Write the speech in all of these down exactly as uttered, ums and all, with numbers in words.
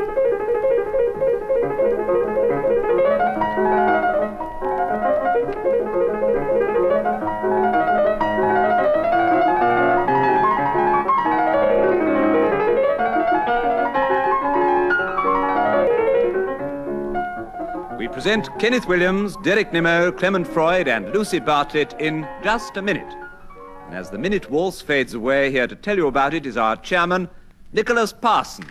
We present Kenneth Williams, Derek Nimmo, Clement Freud, and Lucy Bartlett in Just a Minute. And as the minute waltz fades away, here to tell you about it is our chairman, Nicholas Parsons.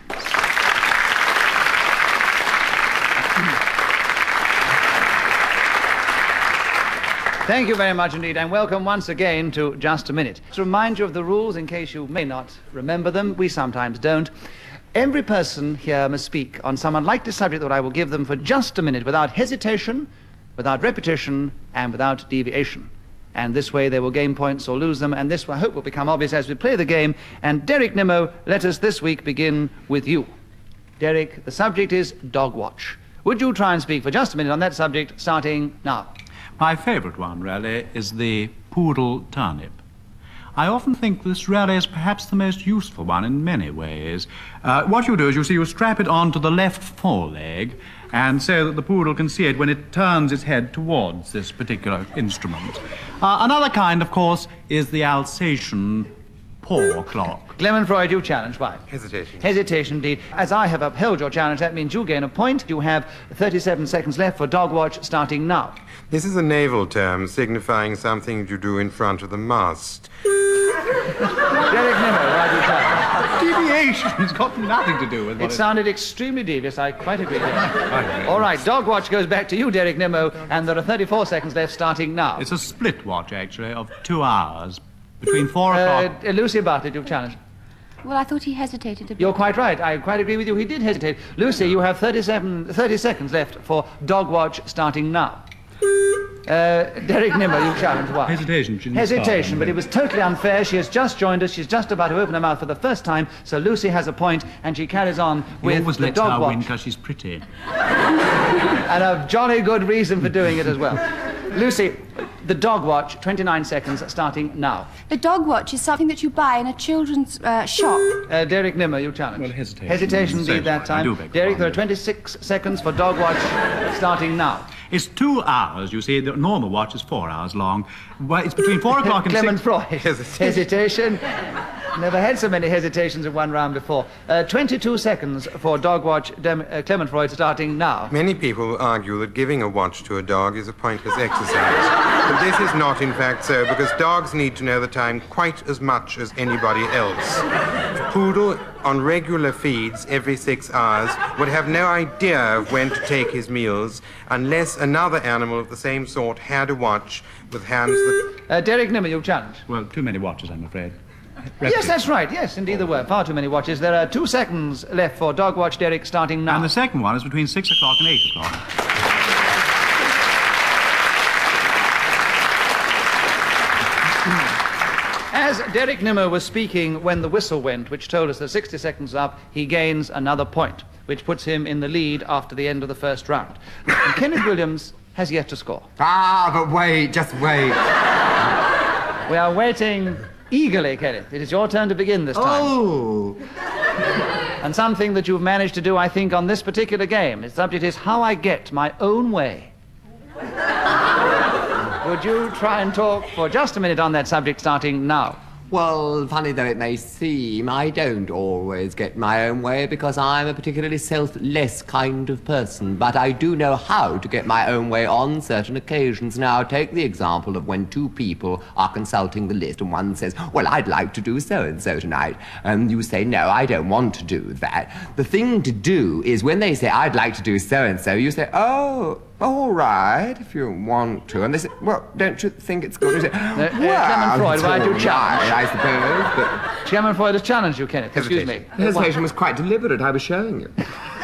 Thank you very much indeed, and welcome once again to Just a Minute. To remind you of the rules, in case you may not remember them, we sometimes don't. Every person here must speak on some unlikely subject that I will give them for just a minute, without hesitation, without repetition, and without deviation. And this way they will gain points or lose them, and this, I hope, will become obvious as we play the game. And Derek Nimmo, let us this week begin with you. Derek, the subject is dog watch. Would you try and speak for just a minute on that subject, starting now? My favourite one, really, is the poodle turnip. I often think this really is perhaps the most useful one in many ways. Uh, what you do is, you see, you strap it onto the left foreleg, and so that the poodle can see it when it turns its head towards this particular instrument. Uh, another kind, of course, is the Alsatian paw clock. Clement Freud, you challenge. Why? Hesitation. Hesitation, indeed. As I have upheld your challenge, that means you gain a point. You have thirty-seven seconds left for dog watch, starting now. This is a naval term signifying something you do in front of the mast. Derek Nimmo, why do you challenge? Deviation has got nothing to do with what It sounded extremely devious. I quite agree with you. All right, dog watch goes back to you, Derek Nimmo, and there are thirty-four seconds left, starting now. It's a split watch, actually, of two hours. Between four Uh, o'clock... uh, Lucy Bartlett, you've challenged. Well, I thought he hesitated a bit. You're quite right. I quite agree with you. He did hesitate. Lucy, you have thirty-seven, thirty seconds left for dog watch, starting now. Uh, Derek Nimmo, you challenge. Why? Hesitation. She didn't Hesitation, start. but it was totally unfair. She has just joined us. She's just about to open her mouth for the first time, so Lucy has a point, and she carries on He with always the lets dog her watch. win because she's pretty. And a jolly good reason for doing it as well. Lucy, the dog watch, twenty-nine seconds, starting now. The dog watch is something that you buy in a children's uh, shop. Uh, Derek Nimmo, you challenge. Well, hesitation. Hesitation, So indeed, that I time. do beg Derek, your there are pardon. twenty-six seconds for dog watch, starting now. It's two hours, you see. The normal watch is four hours long. Well, it's between four o'clock and Clement six... Freud. Hesitation. Hesitation. Never had so many hesitations in one round before. Uh, twenty-two seconds for dog watch, Dem- uh, Clement Freud, starting now. Many people argue that giving a watch to a dog is a pointless exercise. But this is not, in fact, so, because dogs need to know the time quite as much as anybody else. A poodle on regular feeds every six hours would have no idea of when to take his meals unless another animal of the same sort had a watch with hands that... Uh, Derek Nimmo, you challenge. Well, too many watches, I'm afraid. Yes, that's right. Yes, indeed there were. Far too many watches. There are two seconds left for dog watch, Derek, starting now. And the second one is between six o'clock and eight o'clock. As Derek Nimmo was speaking when the whistle went, which told us that sixty seconds up, he gains another point, which puts him in the lead after the end of the first round. And Kenneth Williams has yet to score. Ah, but wait, just wait. We are waiting eagerly, Kenneth. It is your turn to begin this time. Oh. And something that you've managed to do, I think, on this particular game. The subject is how I get my own way. Would you try and talk for just a minute on that subject, starting now? Well, funny though it may seem, I don't always get my own way because I'm a particularly selfless kind of person. But I do know how to get my own way on certain occasions. Now, take the example of when two people are consulting the list and one says, well, I'd like to do so-and-so tonight. And you say, no, I don't want to do that. The thing to do is when they say, I'd like to do so-and-so, you say, oh... all right, if you want to. And they say, well, don't you think it's good? You say, uh, well, Clement Freud, it's why do you all challenge? right, I suppose, but... Clement Freud has challenged you, Kenneth. Excuse me. The hesitation was quite deliberate, I was showing you.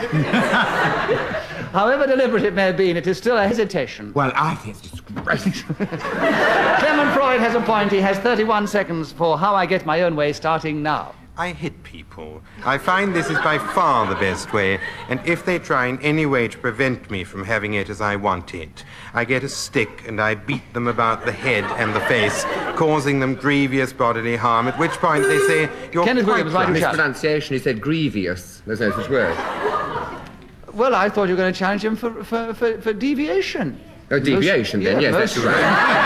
However deliberate it may have been, it is still a hesitation. Well, I think it's disgraceful. Clement Freud has a point. He has thirty-one seconds for how I get my own way, starting now. I hit people. I find this is by far the best way, and if they try in any way to prevent me from having it as I want it, I get a stick and I beat them about the head and the face, causing them grievous bodily harm, at which point they say, you're Kenneth quite Williams, why do right. you shout? Mispronunciation, he said grievous. There's no such word. Well, I thought you were going to challenge him for, for, for, for deviation. Oh, deviation, then, yeah, yes, most- that's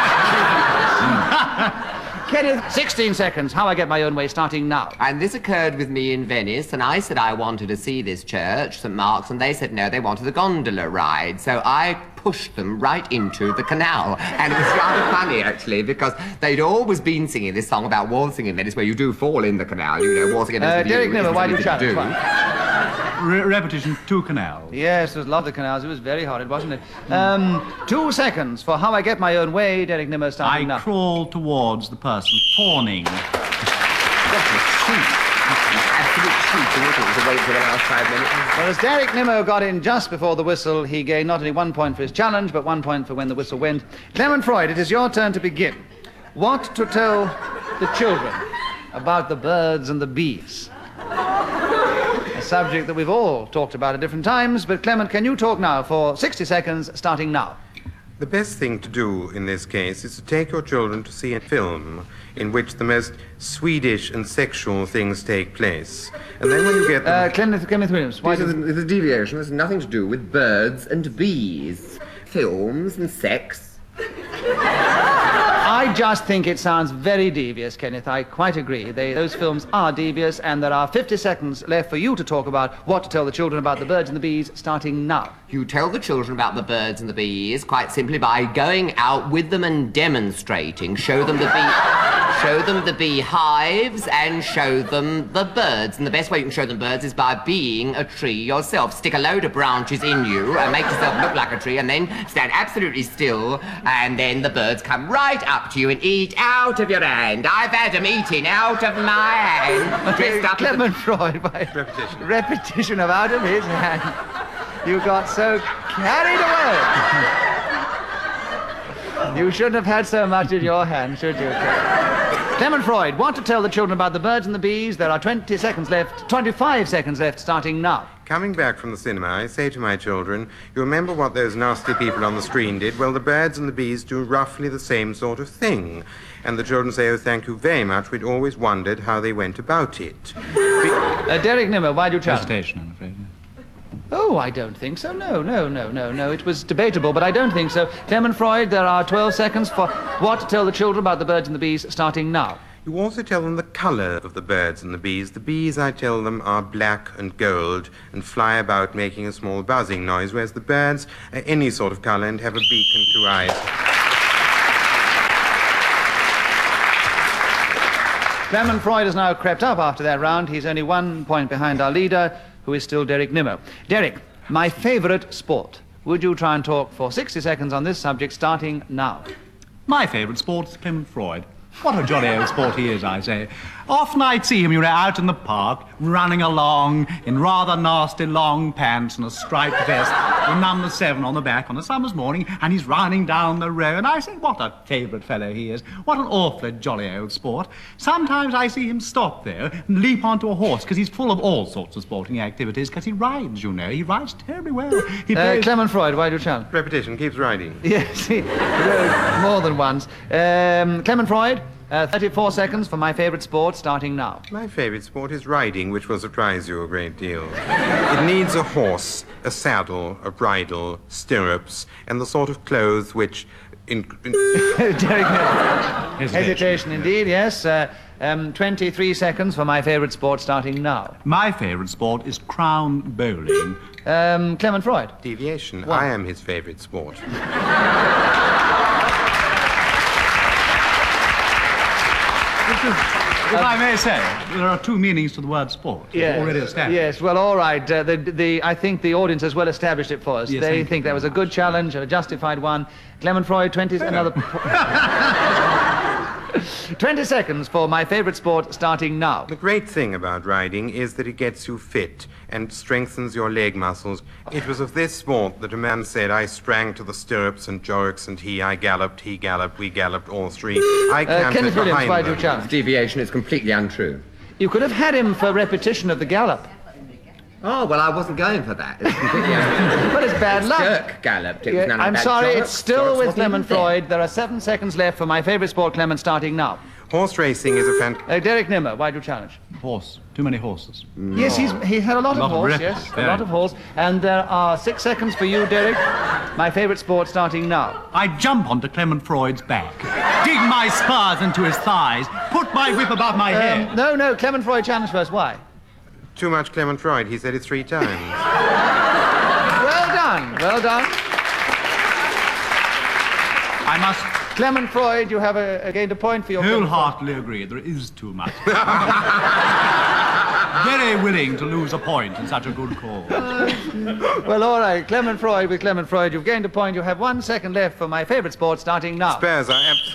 right. Kenneth, sixteen seconds. How I get my own way, starting now. And this occurred with me in Venice, and I said I wanted to see this church, Saint Mark's, and they said no, they wanted the gondola ride. So I pushed them right into the canal. And it was rather funny, actually, because they'd always been singing this song about waltzing in Venice, where you do fall in the canal, you know, waltzing in Venice. Uh, Derek Nimmer, why do you shout? challenge? Re- repetition, two canals. Yes, it was love the canals. It was very horrid, wasn't it? Um, two seconds for how I get my own way, Derek Nimmer, I starting now. crawl towards the person fawning. Absolute cheating, wasn't it? To wait for the last five minutes. Well, as Derek Nimmo got in just before the whistle, he gained not only one point for his challenge, but one point for when the whistle went. Clement Freud, it is your turn to begin. What to tell the children about the birds and the bees? A subject that we've all talked about at different times, but Clement, can you talk now for sixty seconds, starting now? The best thing to do in this case is to take your children to see a film in which the most Swedish and sexual things take place. And then when you get them... Uh, Clement, Clement Williams, why This do... is a, it's a deviation. It's nothing to do with birds and bees, films and sex. I just think it sounds very devious, Kenneth. I quite agree. They, those films are devious, and there are fifty seconds left for you to talk about what to tell the children about the birds and the bees, starting now. You tell the children about the birds and the bees quite simply by going out with them and demonstrating. Show them the bee, show them the beehives and show them the birds. And the best way you can show them birds is by being a tree yourself. Stick a load of branches in you and make yourself look like a tree, and then stand absolutely still, and then the birds come right up to you and eat out of your hand. I've had them eating out of my hand. Dressed up as a... Clement Freud, by Repetition. repetition of out of his hand. You got so carried away. You shouldn't have had so much in your hand, should you? Clement Freud, want to tell the children about the birds and the bees? There are twenty seconds left, twenty-five seconds left, starting now. Coming back from the cinema, I say to my children, you remember what those nasty people on the screen did? Well, the birds and the bees do roughly the same sort of thing. And the children say, oh, thank you very much. We'd always wondered how they went about it. Be- Uh, Derek Nimmer, why do you challenge? Hesitation, I'm afraid. Oh, I don't think so. No, no, no, no, no. It was debatable, but I don't think so. Clement Freud, there are twelve seconds for what to tell the children about the birds and the bees, starting now. You also tell them the color of the birds and the bees. The bees, I tell them, are black and gold and fly about making a small buzzing noise, whereas the birds are any sort of color and have a beak and two eyes. Clement Freud has now crept up after that round. He's only one point behind our leader, who is still Derek Nimmo. Derek, my favorite sport. Would you try and talk for sixty seconds on this subject, starting now? My favourite sport is Clement Freud. What a jolly old sport he is, I say. Often I'd see him, you know, out in the park, running along in rather nasty long pants and a striped vest with number seven on the back on a summer's morning, and he's running down the road. And I say, what a favourite fellow he is. What an awfully jolly old sport. Sometimes I see him stop, though, and leap onto a horse, because he's full of all sorts of sporting activities, because he rides, you know. He rides terribly well. He Uh, plays... Clement Freud, why do you challenge? Repetition keeps riding. Yes, he rode more than once. Um, Clement Freud, uh, thirty-four seconds for my favorite sport, starting now. My favorite sport is riding, which will surprise you a great deal. It needs a horse, a saddle, a bridle, stirrups, and the sort of clothes which... In, in... Derek Nimmo. Hesitation. Hesitation indeed, yes. Uh, um, twenty-three seconds for my favorite sport, starting now. My favourite sport is crown bowling. Um, Clement Freud. Deviation. I am his favorite sport. If I may say, there are two meanings to the word sport. Yes. Already established. Yes, well, all right. Uh, the, the, I think the audience has well established it for us. Yes, they thank think you that was a good challenge, a justified one. Clement Freud, twenty, another... twenty seconds for my favorite sport, starting now. The great thing about riding is that it gets you fit and strengthens your leg muscles. It was of this sport that a man said, I sprang to the stirrups and jorks and he, I galloped, he galloped, we galloped, all three. I Uh, cantered Kenneth Williams, behind why do them. you challenge? Deviation is completely untrue. You could have had him for repetition of the gallop. Oh, well, I wasn't going for that. It's completely But it's bad luck. Dirk galloped. It was Yeah, none of I'm that sorry, jollop. it's still Jollop's with not even Clement there. Freud. There are seven seconds left for my favourite sport, Clement, starting now. Horse racing is a fan... Uh, Derek Nimmer, why do you challenge? Horse. Too many horses. Yes, he's, he had a lot, A lot of of horse, ripples, yes, a very. lot of horse. And there are six seconds for you, Derek. My favourite sport starting now. I jump onto Clement Freud's back, dig my spurs into his thighs, put my whip above my head. Um, no, no, Clement Freud challenge first. Why? Too much Clement Freud. He said it three times. Well done, well done. I must Clement Freud, you have a, a gained a point for your... Clement Freud. wholeheartedly agree. There is too much. Very willing to lose a point in such a good cause. Well, all right, Clement Freud with Clement Freud, you've gained a point. You have one second left for my favourite sport starting now. Spurs are abs-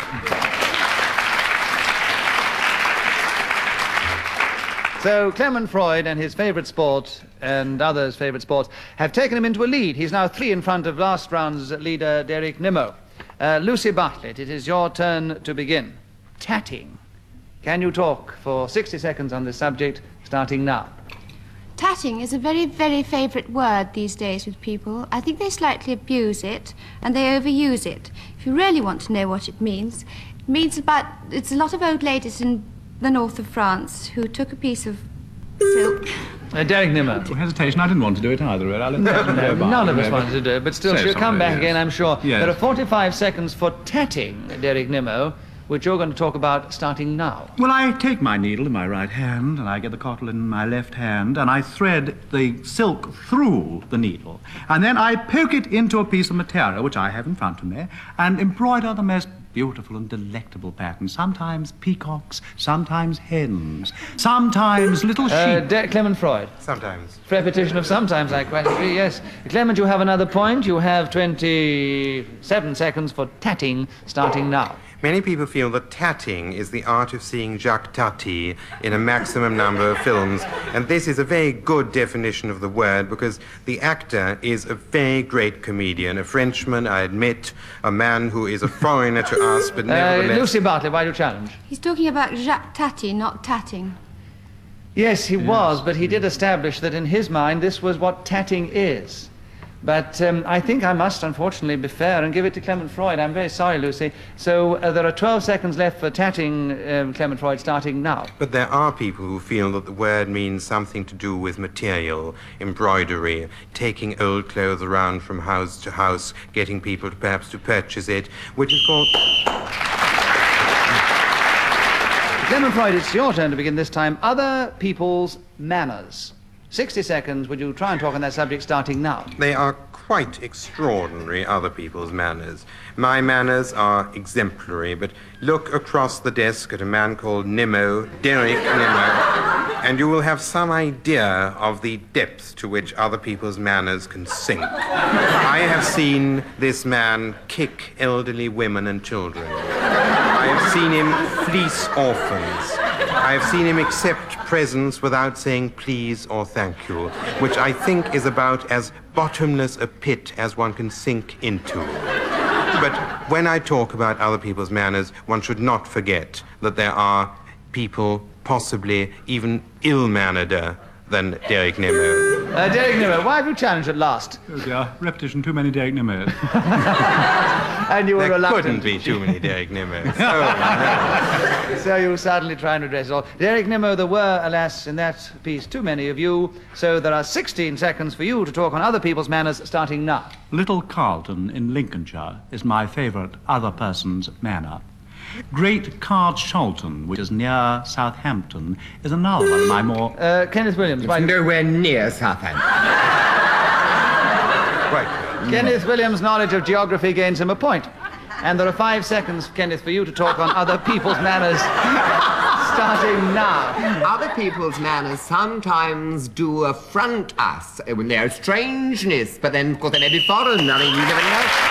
So Clement Freud and his favourite sport and others' favourite sports have taken him into a lead. He's now three in front of last round's leader, Derek Nimmo. Uh, Lucy Bartlett, it is your turn to begin. Tatting. Can you talk for sixty seconds on this subject, starting now? Tatting is a very, very favourite word these days with people. I think they slightly abuse it and they overuse it. If you really want to know what it means, it means about, it's a lot of old ladies in the north of France who took a piece of silk. Uh, Derek Nimmo. No hesitation. I didn't want to do it either. Really. I'll let that go by. None of us Maybe. wanted to do it, but still, Say she'll come something, back yes. again, I'm sure. Yes. There are forty-five seconds for tatting, Derek Nimmo, which you're going to talk about starting now. Well, I take my needle in my right hand, and I get the cotton in my left hand, and I thread the silk through the needle, and then I poke it into a piece of material, which I have in front of me, and embroider the most beautiful and delectable patterns, sometimes peacocks, sometimes hens, sometimes little Uh, sheep. De- Clement Freud. sometimes. Repetition of sometimes, I quite agree, yes. Clement, you have another point. You have twenty-seven seconds for tatting, starting now. Many people feel that tatting is the art of seeing Jacques Tati in a maximum number of films, and this is a very good definition of the word because the actor is a very great comedian, a Frenchman, I admit, a man who is a foreigner to us, but Uh, nevertheless... Lucy Bartlett, why do you challenge? He's talking about Jacques Tati, not tatting. Yes, he was, but he did establish that in his mind this was what tatting is. But um, I think I must, unfortunately, be fair and give it to Clement Freud. I'm very sorry, Lucy. So uh, there are twelve seconds left for tatting, um, Clement Freud, starting now. But there are people who feel that the word means something to do with material, embroidery, taking old clothes around from house to house, getting people to perhaps to purchase it, which is called... Clement Freud, it's your turn to begin this time. Other people's manners. sixty seconds. Would you try and talk on that subject starting now? They are quite extraordinary, other people's manners. My manners are exemplary, but look across the desk at a man called Nimmo, Derek Nimmo, and you will have some idea of the depth to which other people's manners can sink. I have seen this man kick elderly women and children. I have seen him fleece orphans. I have seen him accept presents without saying please or thank you, which I think is about as bottomless a pit as one can sink into. But when I talk about other people's manners, one should not forget that there are people possibly even ill-mannered than Derek Nimmo. Uh, Derek Nimmo, why have you challenged at last? Oh dear, repetition, too many Derek Nimmers. And you were There reluctant. couldn't be too many Derek Nimmos. Oh, So you certainly try and address it all. Derek Nimmo, there were, alas, in that piece, too many of you, so there are sixteen seconds for you to talk on other people's manners, starting now. Little Carlton in Lincolnshire is my favourite other person's manor. Great Cardshalton, which is near Southampton, is another one of my more... Uh, Kenneth Williams, why... Nowhere near Southampton. Right. Kenneth Williams' knowledge of geography gains him a point. And there are five seconds, Kenneth, for you to talk on other people's manners, starting now. Other people's manners sometimes do affront us when they're strangeness, but then, of course, they may be foreign. I mean, you never know.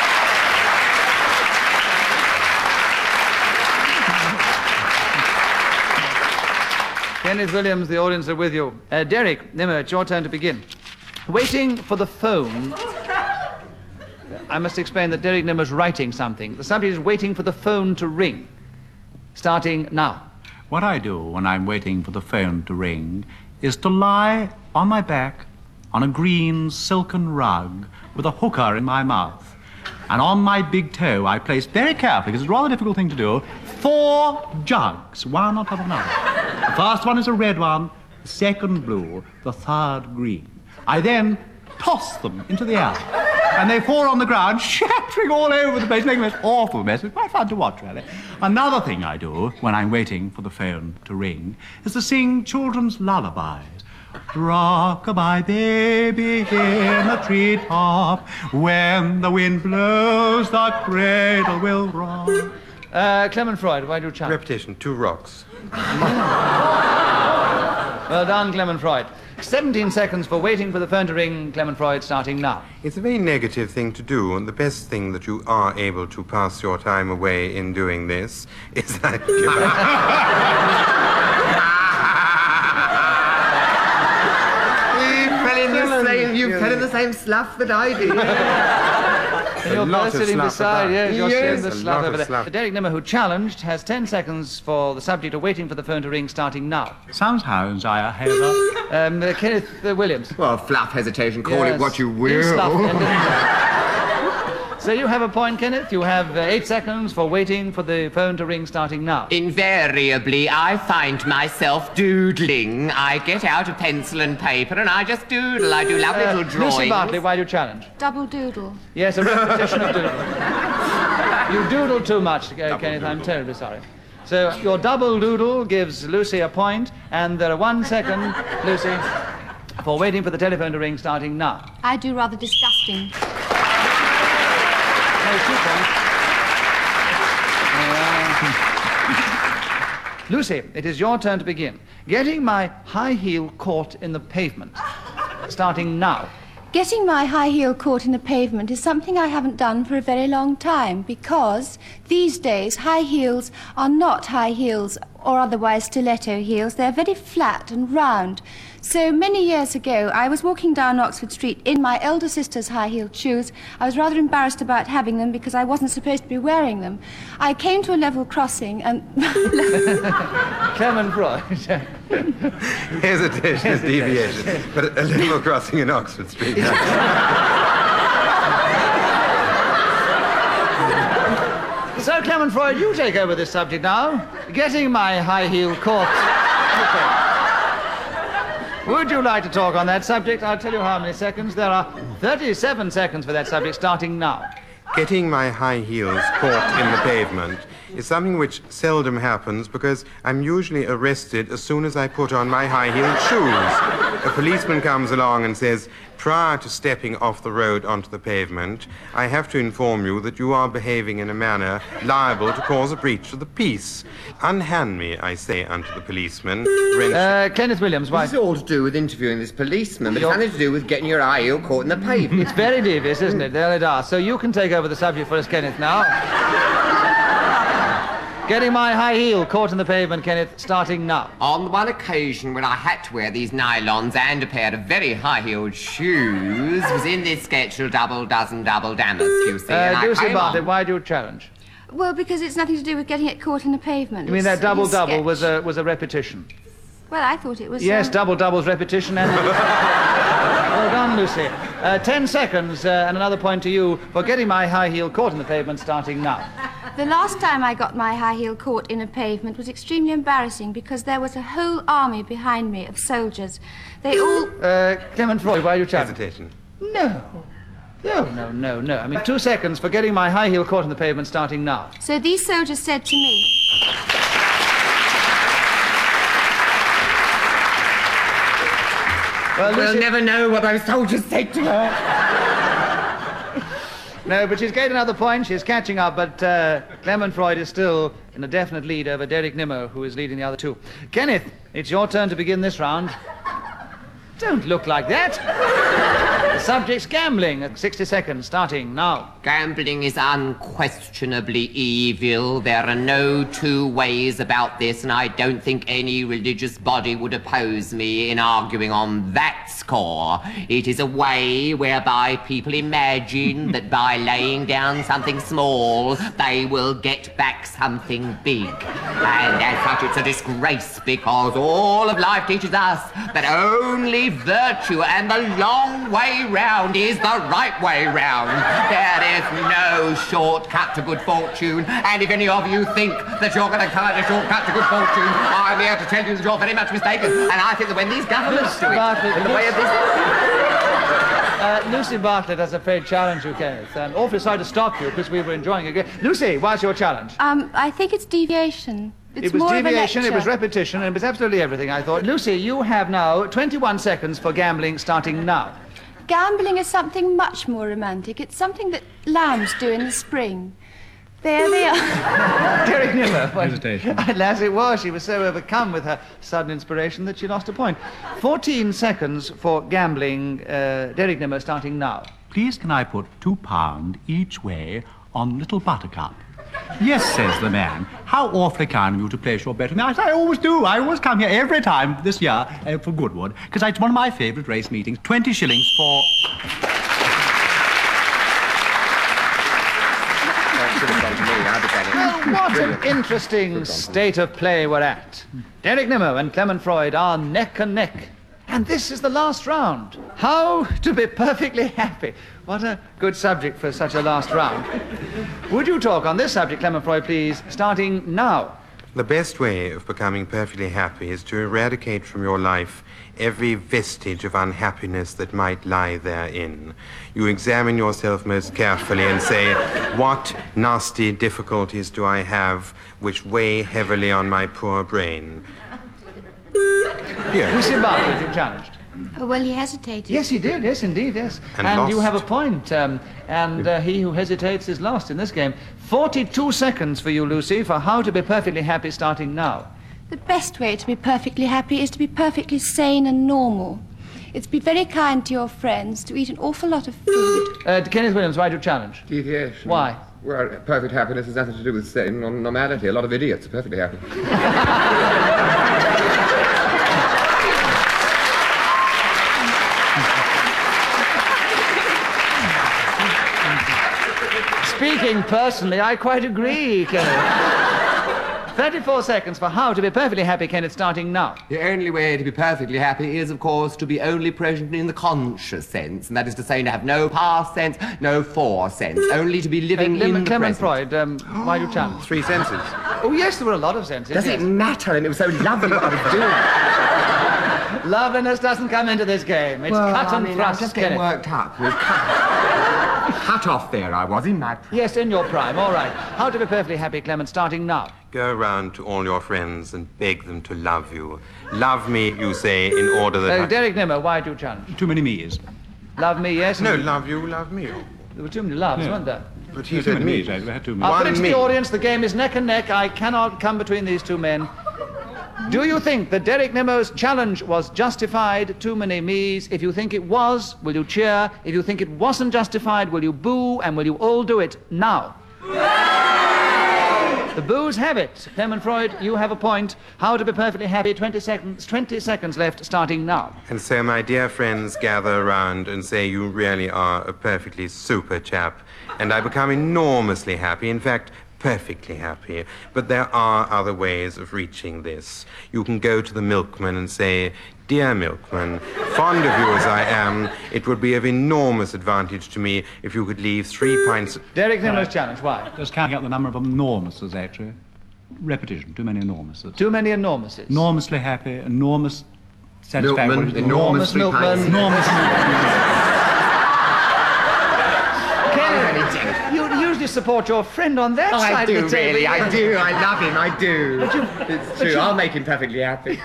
Kenneth Williams, the audience are with you. Uh, Derek Nimmo, it's your turn to begin. Waiting for the phone. I must explain that Derek Nimmo's writing something. The subject is waiting for the phone to ring. Starting now. What I do when I'm waiting for the phone to ring is to lie on my back on a green silken rug with a hooker in my mouth. And on my big toe I place very carefully, because it's a rather difficult thing to do, four jugs, one on top of another. The first one is a red one, the second blue, the third green. I then toss them into the air, and they fall on the ground, shattering all over the place, making a most awful mess. It's quite fun to watch, really. Another thing I do when I'm waiting for the phone to ring is to sing children's lullabies. Rock-a-bye, baby, in the treetop. When the wind blows, the cradle will rock. Uh, Clement Freud, why do you chant? Repetition, two rocks. Well done, Clement Freud. seventeen seconds for waiting for the phone to ring. Clement Freud, starting now. It's a very negative thing to do, and the best thing that you are able to pass your time away in doing this is that you... Same, you fell in the same slough that I did. And you're both sitting beside, yes, you're Yes, sitting the a slough lot over of there. slough. Derek Nimmer, who challenged, has ten seconds for the subject of waiting for the phone to ring, starting now. Somehow, Isaiah Haver. Um, uh, Kenneth uh, Williams. Well, fluff hesitation, call Yes. it what you You will. slough ended. So you have a point, Kenneth. You have uh, eight seconds for waiting for the phone to ring, starting now. Invariably, I find myself doodling. I get out a pencil and paper and I just doodle. I do lovely Uh, little drawings. Lucy Bartley, why do you challenge? Double doodle. Yes, a repetition of doodle. You doodle too much, uh, Kenneth. I'm terribly sorry. So your double doodle gives Lucy a point, and there are one second, Lucy, for waiting for the telephone to ring, starting now. I do rather disgusting. No, two points. Uh, Lucy, it is your turn to begin. Getting my high heel caught in the pavement, starting now. Getting my high heel caught in the pavement is something I haven't done for a very long time, because these days high heels are not high heels or otherwise stiletto heels. They're very flat and round. So many years ago, I was walking down Oxford Street in my elder sister's high-heeled shoes. I was rather embarrassed about having them because I wasn't supposed to be wearing them. I came to a level crossing and... Clement Freud. Hesitation is deviation, but a level crossing in Oxford Street. So, Clement Freud, you take over this subject now. Getting my high heel caught. Okay. Would you like to talk on that subject? I'll tell you how many seconds. There are thirty-seven seconds for that subject, starting now. Getting my high heels caught in the pavement is something which seldom happens because I'm usually arrested as soon as I put on my high-heeled shoes. A policeman comes along and says, prior to stepping off the road onto the pavement, I have to inform you that you are behaving in a manner liable to cause a breach of the peace. Unhand me, I say unto the policeman. Wrench- Uh, Kenneth Williams, why? It's all to do with interviewing this policeman, but You're- it's nothing to do with getting your eye heel caught in the pavement. It's very devious, isn't it? There it are. So you can take over the subject for us, Kenneth, now. Getting my high heel caught in the pavement, Kenneth, starting now. On one occasion when I had to wear these nylons and a pair of very high-heeled shoes was in this sketch of double dozen double dammers, you see. and Uh, I Lucy came Bartlett, on. why do you challenge? Well, because it's nothing to do with getting it caught in the pavement. You mean It's- that double-double it's was sketch. a, was a repetition? Well, I thought it was... Yes, um, double-double's repetition and... Well done, Lucy. Uh, ten seconds uh, and another point to you for getting my high heel caught in the pavement, starting now. The last time I got my high heel caught in a pavement was extremely embarrassing because there was a whole army behind me of soldiers. They all... Uh, Clement Freud, why do you challenge? Hesitation. No. No, no, no, no. I mean, two seconds for getting my high heel caught in the pavement, starting now. So these soldiers said to me... Well, We'll Lucy... never know what those soldiers said to her. No, but she's gained another point. She's catching up, but uh, Clement Freud is still in a definite lead over Derek Nimmo, who is leading the other two. Kenneth, it's your turn to begin this round. Don't look like that. The subject's gambling. At sixty seconds, starting now. Gambling is unquestionably evil. There are no two ways about this, and I don't think any religious body would oppose me in arguing on that score. It is a way whereby people imagine that by laying down something small, they will get back something big. And as such, it's a disgrace, because all of life teaches us that only virtue and the long way round is the right way round. There is no shortcut to good fortune, and if any of you think that you're going to find a shortcut to good fortune, I'm here to tell you that you're very much mistaken. And I think that when these governments do it Bartlett, in the way of this... Uh, Lucy Bartlett has a fair challenge you, Kenneth. Um, awfully sorry to stop you because we were enjoying it. Lucy, what's your challenge? Um, I think it's deviation. It's it was more deviation, of a it was lecture. repetition, and it was absolutely everything, I thought. Lucy, you have now twenty-one seconds for gambling, starting now. Gambling is something much more romantic. It's something that lambs do in the spring. There they are. Derek Nimmer. Hesitation. Alas, it was. She was so overcome with her sudden inspiration that she lost a point. fourteen seconds for gambling. Uh, Derek Nimmer, starting now. Please can I put two pound each way on Little Buttercup? Yes, says the man. How awfully kind of you to place your bet with me. I, I always do. I always come here every time this year uh, for Goodwood, because it's one of my favourite race meetings. Twenty shillings for... Well, what an interesting state of play we're at. Derek Nimmo and Clement Freud are neck and neck. And this is the last round. How to be perfectly happy. What a good subject for such a last round. Would you talk on this subject, Clement Freud, please, starting now? The best way of becoming perfectly happy is to eradicate from your life every vestige of unhappiness that might lie therein. You examine yourself most carefully and say, what nasty difficulties do I have which weigh heavily on my poor brain? Yes. Lucy Bartlett, you challenged. Oh, well, he hesitated. Yes, he did. Yes, indeed, yes. And you lost. have a point. Um, and uh, he who hesitates is lost in this game. forty-two seconds for you, Lucy, for how to be perfectly happy starting now. The best way to be perfectly happy is to be perfectly sane and normal. It's to be very kind to your friends, to eat an awful lot of food. Uh, Kenneth Williams, why do you challenge? Deviation. Why? Well, perfect happiness has nothing to do with sane nor normality. A lot of idiots are perfectly happy. Speaking personally, I quite agree, Kenneth. thirty-four seconds for how to be perfectly happy, Kenneth, starting now. The only way to be perfectly happy is, of course, to be only present in the conscious sense, and that is to say, to have no past sense, no fore sense, only to be living Uh, in the Clement present. Freud, um, why do you challenge? Three senses. Oh, yes, there were a lot of senses. Does yes. it matter? And it was so lovely what I was doing. Loveliness doesn't come into this game. It's Well, cut I and mean, thrust, I'm just getting Kenneth. worked up. It was cut, cut off there, I was, in my... Yes, in your prime, all right. How to be perfectly happy, Clement, starting now. Go around to all your friends and beg them to love you. Love me, you say, in order that Uh, I... Derek Nimmer, why do you challenge? Too many me's. Love me, yes? No, and- love you, love me. There were too many loves, Yeah. weren't there? But he Too said many me. me's. I had too I'll many. put One it to me. the audience, the game is neck and neck. I cannot come between these two men. Do you think that Derek Nimmo's challenge was justified? Too many me's. If you think it was, will you cheer? If you think it wasn't justified, will you boo? And will you all do it now? The boos have it. Clement Freud, you have a point. How to be perfectly happy. twenty seconds, twenty seconds left, starting now. And so my dear friends gather around and say you really are a perfectly super chap. And I become enormously happy, in fact, perfectly happy. But there are other ways of reaching this. You can go to the milkman and say, dear milkman, fond of you as I am, it would be of enormous advantage to me if you could leave three pints... Derek Nimmo's challenge, why? Just counting out the number of enormouses, actually. Repetition, too many enormouses. Too many enormouses. Enormously happy, enormous satisfaction. Milkman, enormous three milkman. pints. Enormous. Kenneth, you usually support your friend on that Oh, side I do, of the table. really. I do. I love him. I do. you- it's true. I'll make him perfectly happy.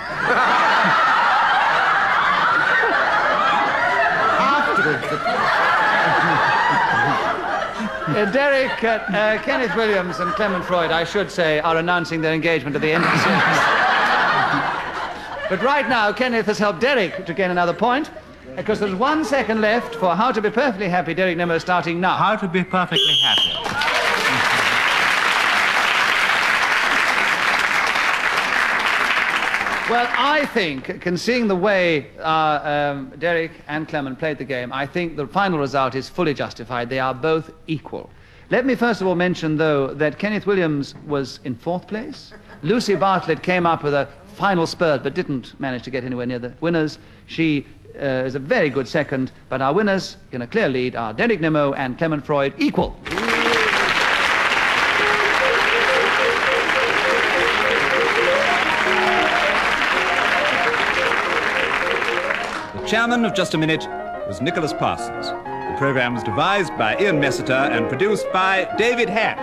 Uh, Derek, uh, uh, Kenneth Williams and Clement Freud, I should say, are announcing their engagement at the end of the series. But right now, Kenneth has helped Derek to gain another point. Because there's one second left for How to Be Perfectly Happy, Derek Nimmo, starting now. How to be perfectly happy. Well, I think, considering the way uh, um, Derek and Clement played the game, I think the final result is fully justified. They are both equal. Let me first of all mention, though, that Kenneth Williams was in fourth place. Lucy Bartlett came up with a final spurt but didn't manage to get anywhere near the winners. She uh, is a very good second, but our winners in a clear lead are Derek Nimmo and Clement Freud, equal. The chairman of Just a Minute was Nicholas Parsons. The program was devised by Ian Messiter and produced by David Hash.